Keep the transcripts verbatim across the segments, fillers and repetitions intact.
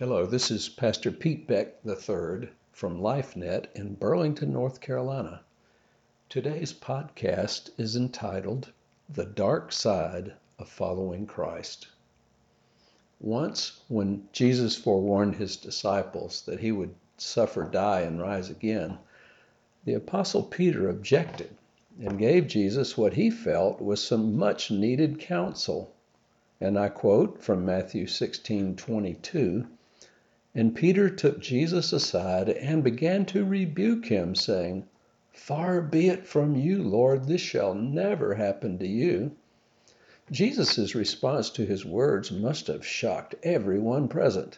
Hello, this is Pastor Pete Beck the third from LifeNet in Burlington, North Carolina. Today's podcast is entitled The Dark Side of Following Christ. Once, when Jesus forewarned his disciples that he would suffer, die, and rise again, the Apostle Peter objected and gave Jesus what he felt was some much-needed counsel. And I quote from Matthew sixteen twenty-two, "And Peter took Jesus aside and began to rebuke him, saying, 'Far be it from you, Lord, this shall never happen to you.'" Jesus' response to his words must have shocked everyone present.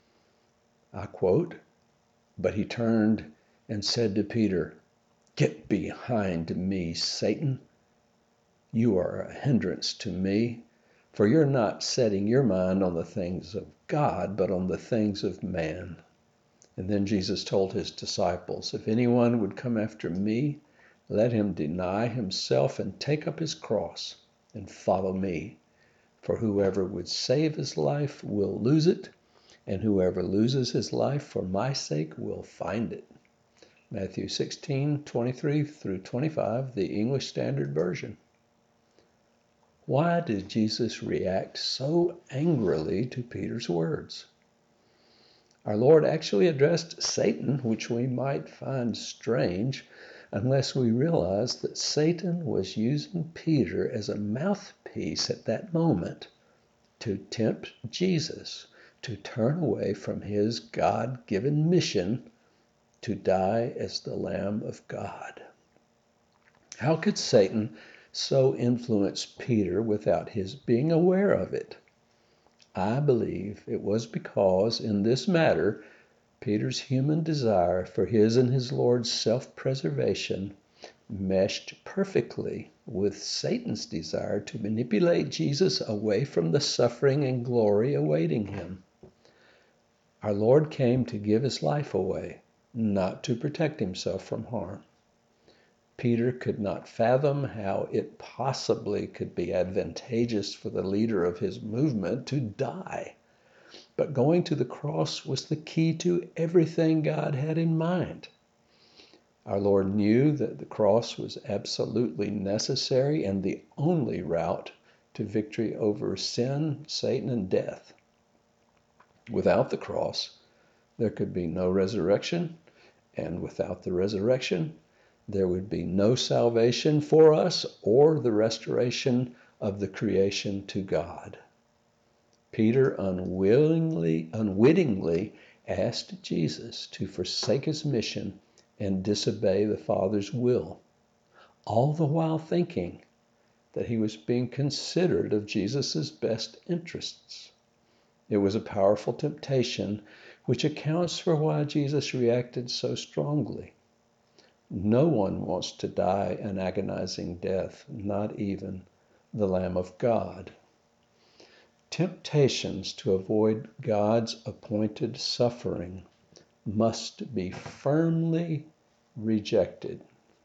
I quote, "But he turned and said to Peter, 'Get behind me, Satan. You are a hindrance to me, for you're not setting your mind on the things of God, but on the things of man.'" And then Jesus told his disciples, "If anyone would come after me, let him deny himself and take up his cross and follow me. For whoever would save his life will lose it, and whoever loses his life for my sake will find it." Matthew sixteen twenty-three through twenty-five, the English Standard Version. Why did Jesus react so angrily to Peter's words? Our Lord actually addressed Satan, which we might find strange unless we realize that Satan was using Peter as a mouthpiece at that moment to tempt Jesus to turn away from his God-given mission to die as the Lamb of God. How could Satan so influence Peter without his being aware of it? I believe it was because, in this matter, Peter's human desire for his and his Lord's self-preservation meshed perfectly with Satan's desire to manipulate Jesus away from the suffering and glory awaiting him. Our Lord came to give his life away, not to protect himself from harm. Peter could not fathom how it possibly could be advantageous for the leader of his movement to die. But going to the cross was the key to everything God had in mind. Our Lord knew that the cross was absolutely necessary and the only route to victory over sin, Satan, and death. Without the cross, there could be no resurrection, and without the resurrection, there would be no salvation for us or the restoration of the creation to God. Peter unwillingly, unwittingly asked Jesus to forsake his mission and disobey the Father's will, all the while thinking that he was being considerate of Jesus' best interests. It was a powerful temptation, which accounts for why Jesus reacted so strongly. No one wants to die an agonizing death, not even the Lamb of God. Temptations to avoid God's appointed suffering must be firmly rejected.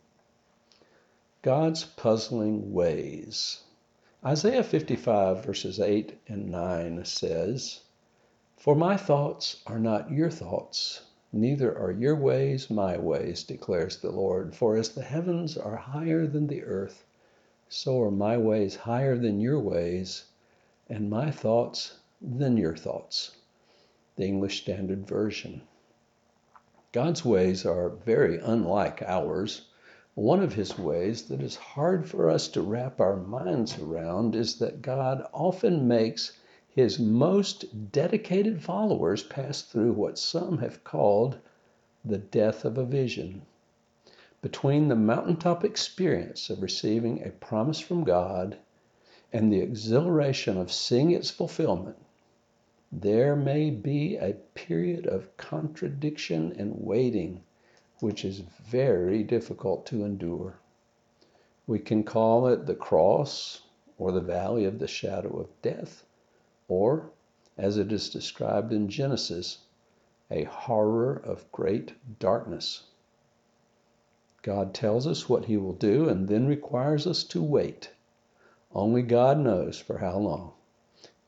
God's puzzling ways. Isaiah fifty-five verses eight and nine says, "For my thoughts are not your thoughts, neither are your ways my ways, declares the Lord. For as the heavens are higher than the earth, so are my ways higher than your ways, and my thoughts than your thoughts." The English Standard Version. God's ways are very unlike ours. One of his ways that is hard for us to wrap our minds around is that God often makes his most dedicated followers pass through what some have called the death of a vision. Between the mountaintop experience of receiving a promise from God and the exhilaration of seeing its fulfillment, there may be a period of contradiction and waiting, which is very difficult to endure. We can call it the cross or the valley of the shadow of death, or, as it is described in Genesis, a horror of great darkness. God tells us what he will do and then requires us to wait. Only God knows for how long.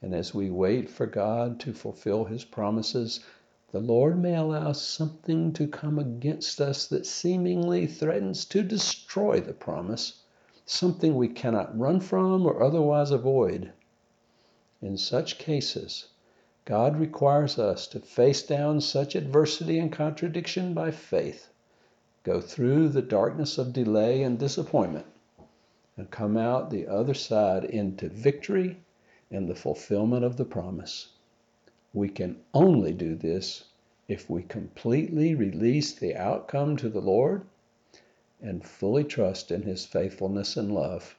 And as we wait for God to fulfill his promises, the Lord may allow something to come against us that seemingly threatens to destroy the promise, something we cannot run from or otherwise avoid. In such cases, God requires us to face down such adversity and contradiction by faith, go through the darkness of delay and disappointment, and come out the other side into victory and the fulfillment of the promise. We can only do this if we completely release the outcome to the Lord and fully trust in his faithfulness and love.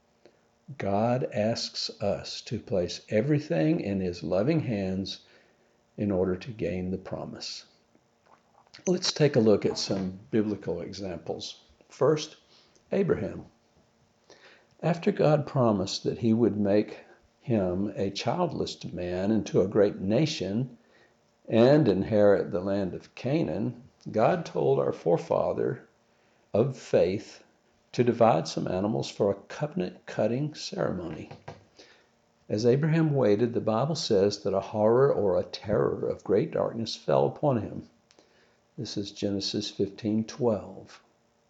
God asks us to place everything in his loving hands in order to gain the promise. Let's take a look at some biblical examples. First, Abraham. After God promised that he would make him a childless man into a great nation and inherit the land of Canaan, God told our forefather of faith to divide some animals for a covenant-cutting ceremony. As Abraham waited, the Bible says that a horror or a terror of great darkness fell upon him. This is Genesis fifteen twelve.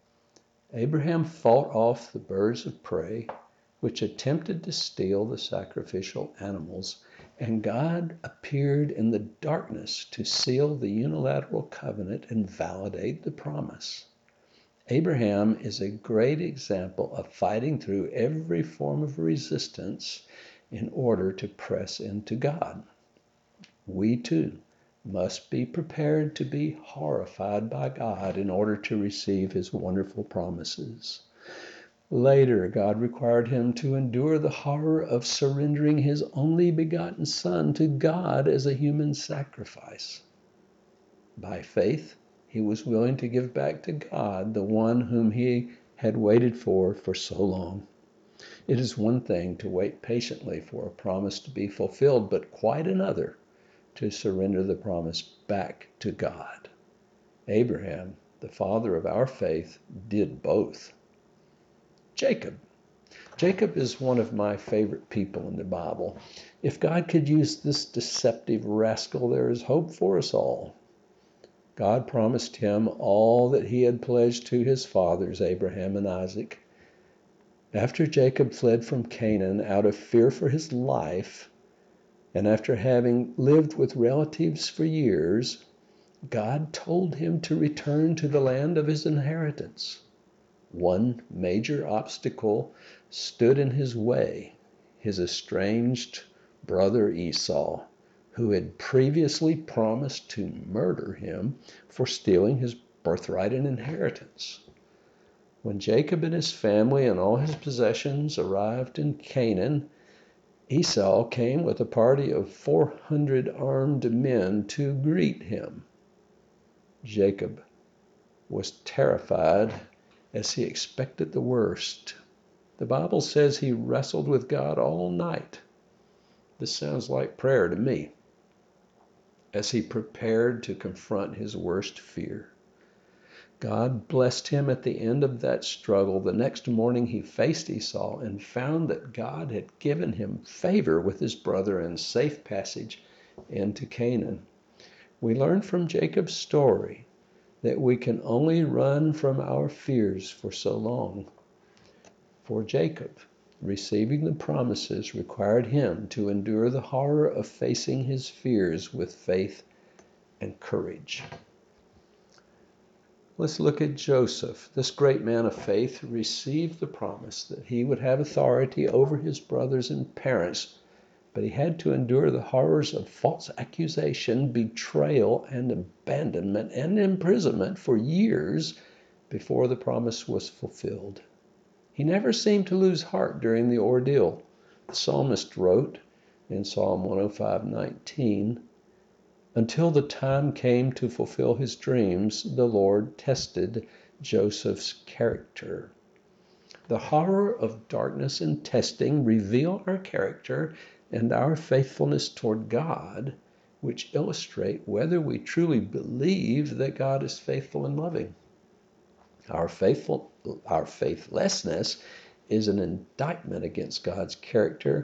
Abraham fought off the birds of prey, which attempted to steal the sacrificial animals, and God appeared in the darkness to seal the unilateral covenant and validate the promise. Abraham is a great example of fighting through every form of resistance in order to press into God. We too must be prepared to be horrified by God in order to receive his wonderful promises. Later, God required him to endure the horror of surrendering his only begotten Son to God as a human sacrifice. By faith, he was willing to give back to God the one whom he had waited for for so long. It is one thing to wait patiently for a promise to be fulfilled, but quite another to surrender the promise back to God. Abraham, the father of our faith, did both. Jacob. Jacob is one of my favorite people in the Bible. If God could use this deceptive rascal, there is hope for us all. God promised him all that he had pledged to his fathers, Abraham and Isaac. After Jacob fled from Canaan out of fear for his life, and after having lived with relatives for years, God told him to return to the land of his inheritance. One major obstacle stood in his way: his estranged brother Esau, who had previously promised to murder him for stealing his birthright and inheritance. When Jacob and his family and all his possessions arrived in Canaan, Esau came with a party of four hundred armed men to greet him. Jacob was terrified as he expected the worst. The Bible says he wrestled with God all night. This sounds like prayer to me. As he prepared to confront his worst fear, God blessed him at the end of that struggle. The next morning he faced Esau and found that God had given him favor with his brother and safe passage into Canaan. We learn from Jacob's story that we can only run from our fears for so long. For Jacob, receiving the promises required him to endure the horror of facing his fears with faith and courage. Let's look at Joseph. This great man of faith received the promise that he would have authority over his brothers and parents, but he had to endure the horrors of false accusation, betrayal, and abandonment and imprisonment for years before the promise was fulfilled. He never seemed to lose heart during the ordeal. The psalmist wrote in Psalm one oh five nineteen, "Until the time came to fulfill his dreams, the Lord tested Joseph's character." The horror of darkness and testing reveal our character and our faithfulness toward God, which illustrate whether we truly believe that God is faithful and loving. Our faithful, our faithlessness is an indictment against God's character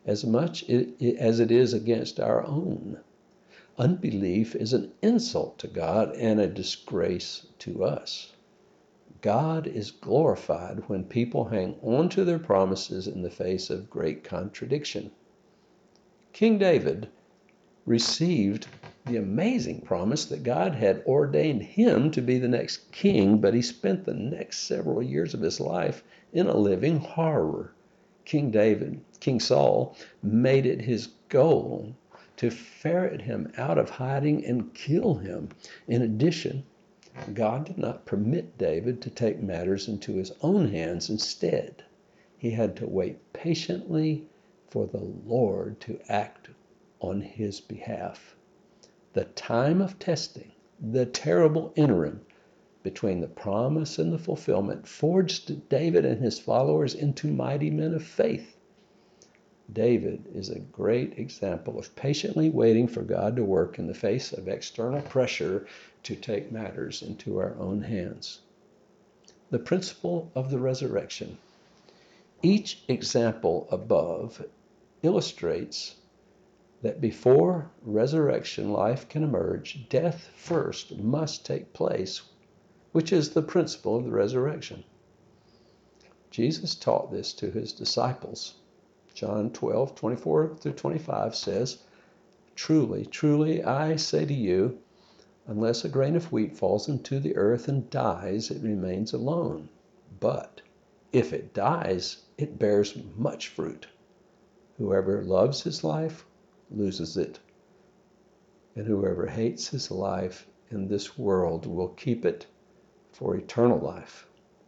as much as it is against our own. Unbelief is an insult to God and a disgrace to us. God is glorified when people hang on to their promises in the face of great contradiction. King David received the amazing promise that God had ordained him to be the next king, but he spent the next several years of his life in a living horror. King David, King Saul, made it his goal to ferret him out of hiding and kill him. In addition, God did not permit David to take matters into his own hands. Instead, he had to wait patiently for the Lord to act on his behalf. The time of testing, the terrible interim between the promise and the fulfillment, forged David and his followers into mighty men of faith. David is a great example of patiently waiting for God to work in the face of external pressure to take matters into our own hands. The principle of the resurrection. Each example above illustrates that before resurrection life can emerge, death first must take place, which is the principle of the resurrection. Jesus taught this to his disciples. John twelve, twenty-four through twenty-five says, "Truly, truly, I say to you, unless a grain of wheat falls into the earth and dies, it remains alone. But if it dies, it bears much fruit. Whoever loves his life loses it, and whoever hates his life in this world will keep it for eternal life."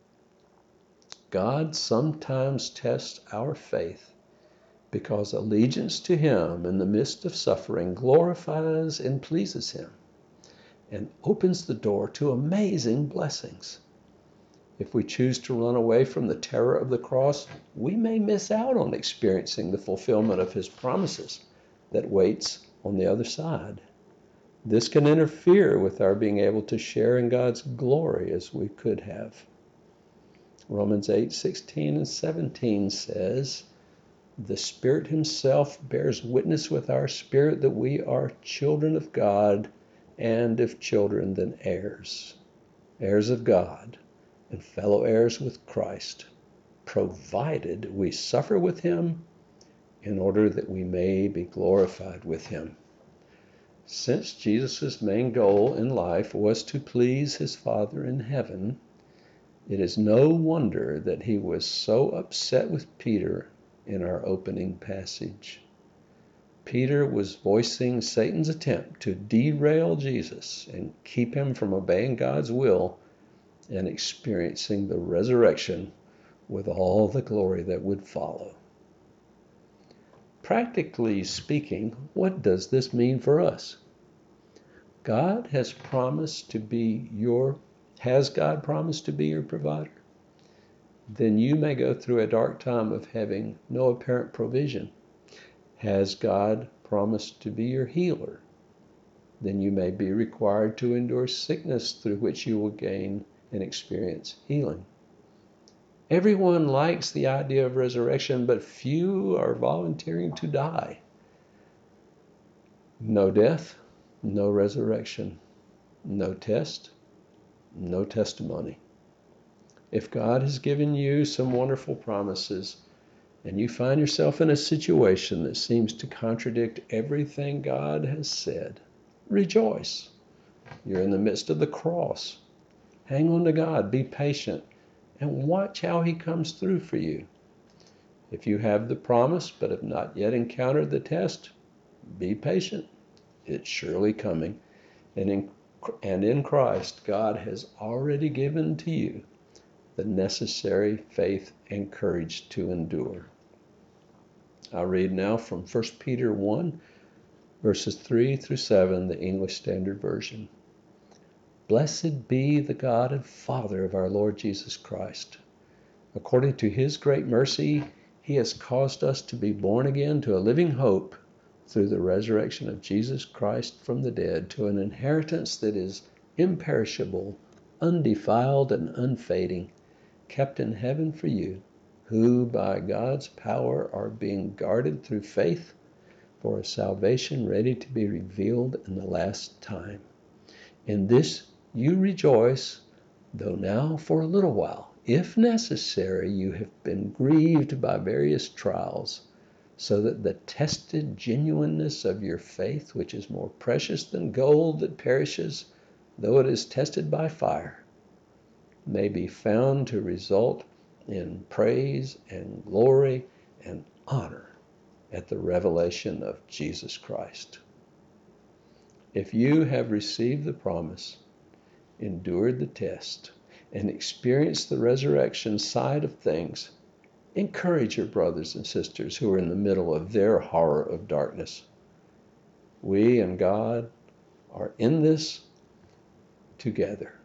God sometimes tests our faith because allegiance to him in the midst of suffering glorifies and pleases him and opens the door to amazing blessings. If we choose to run away from the terror of the cross, we may miss out on experiencing the fulfillment of his promises that waits on the other side. This can interfere with our being able to share in God's glory as we could have. Romans eight, sixteen and seventeen says, "The Spirit himself bears witness with our spirit that we are children of God, and if children, then heirs, heirs of God, and fellow heirs with Christ, provided we suffer with him, in order that we may be glorified with him." Since Jesus' main goal in life was to please his Father in heaven, it is no wonder that he was so upset with Peter in our opening passage. Peter was voicing Satan's attempt to derail Jesus and keep him from obeying God's will and experiencing the resurrection with all the glory that would follow. Practically speaking, what does this mean for us? God has promised to be your, has God promised to be your provider? Then you may go through a dark time of having no apparent provision. Has God promised to be your healer? Then you may be required to endure sickness through which you will gain and experience healing. Everyone likes the idea of resurrection, but few are volunteering to die. No death, no resurrection. No test, no testimony. If God has given you some wonderful promises, and you find yourself in a situation that seems to contradict everything God has said, rejoice. You're in the midst of the cross. Hang on to God, be patient, and watch how he comes through for you. If you have the promise but have not yet encountered the test, be patient. It's surely coming. And in, and in Christ, God has already given to you the necessary faith and courage to endure. I'll read now from First Peter one, verses three through seven, the English Standard Version. "Blessed be the God and Father of our Lord Jesus Christ. According to his great mercy, he has caused us to be born again to a living hope through the resurrection of Jesus Christ from the dead, to an inheritance that is imperishable, undefiled, and unfading, kept in heaven for you, who by God's power are being guarded through faith for a salvation ready to be revealed in the last time. In this you rejoice, though now for a little while, if necessary, you have been grieved by various trials, so that the tested genuineness of your faith, which is more precious than gold that perishes, though it is tested by fire, may be found to result in praise and glory and honor at the revelation of Jesus Christ. If you have received the promise, endured the test, and experienced the resurrection side of things, encourage your brothers and sisters who are in the middle of their horror of darkness. We and God are in this together.